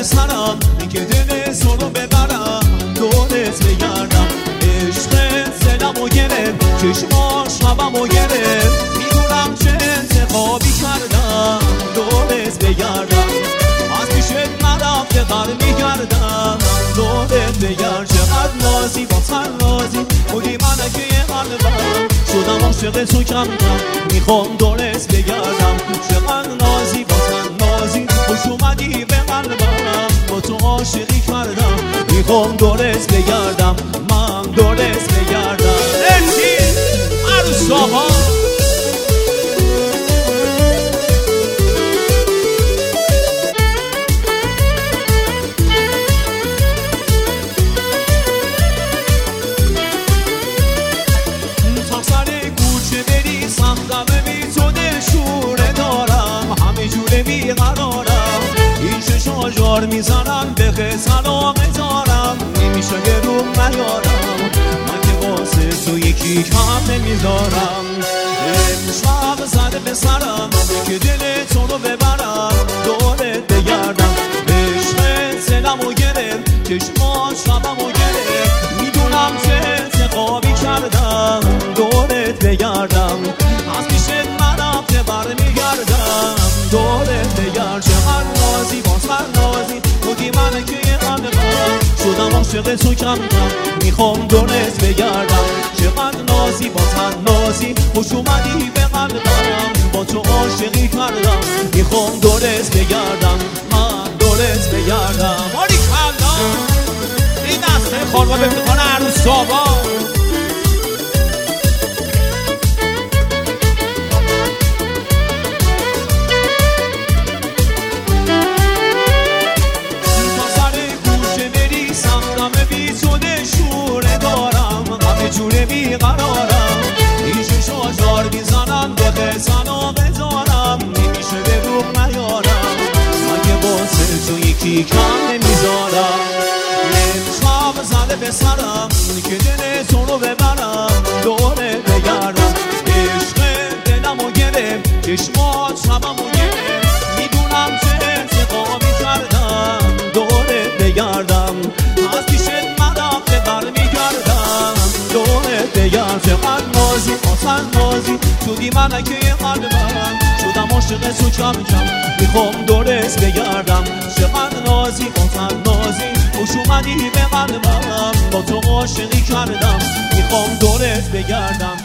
سرم که دل سرو ببرم دورت بگردم عشقت دلمو گرفت چشماش شبمو گرفت میدونم چه انتخابی کردم دورت بگردم از پیشت نرفته بر میگردم دورت بگرد چقدر نازی با نازی بودی ملکه قلبم شدم عاشق تو کم کم میخوام دورت بگردم چقدر نازی با نازی خوش اومدی به قلبم با تو عاشقی کردم میخوام دورت بگردم من دورت بگردم مرسی عروس آقا جار میزنم به غزل و غزارم نمیشه که روم نیارم من که واسه تو یکی کم نمیذارم امشب زده به سرم که دل تو رو ببرم دورت بگردم عشقت دلمو گرفت چشمات شبمو گرفت میدونم چه انتخابی کردم دورت بگردم از پیشت نرفته برمیگردم دورت بگرد چقدر نازی باز نازی بودی ملکه قلبم شدم عاشق تو کم کم میخوام دورت بگردم چقدر نازی باز نازی خوش اومدی به قلبم با تو عاشقی کردم میخوام دورت بگردم من دورت بگردم آری کردم این دسته خانوما به افتخار عروس بابا جونه بیقرارم این ششا جار میزنم به غزل و غزارم نمیشه به روم نیارم من که واسه تو یکی کم نمیذارم امشب زده به سرم که دل تو رو ببرم دورت بگردم عشق دلمو گرفت چشمات شبمو گرفت میدونم چه انتخابی کردم دورت بگردم از پیشت نرفته برمیگردم دورت بگرد چقدر نازی آسان نازی شدی ملکه قلبم شدم عاشق تو کم کم میخوام دورت بگردم چقدر نازی آسان نازی خوش اومدی به قلبم با تو عاشقی کردم میخوام دورت بگردم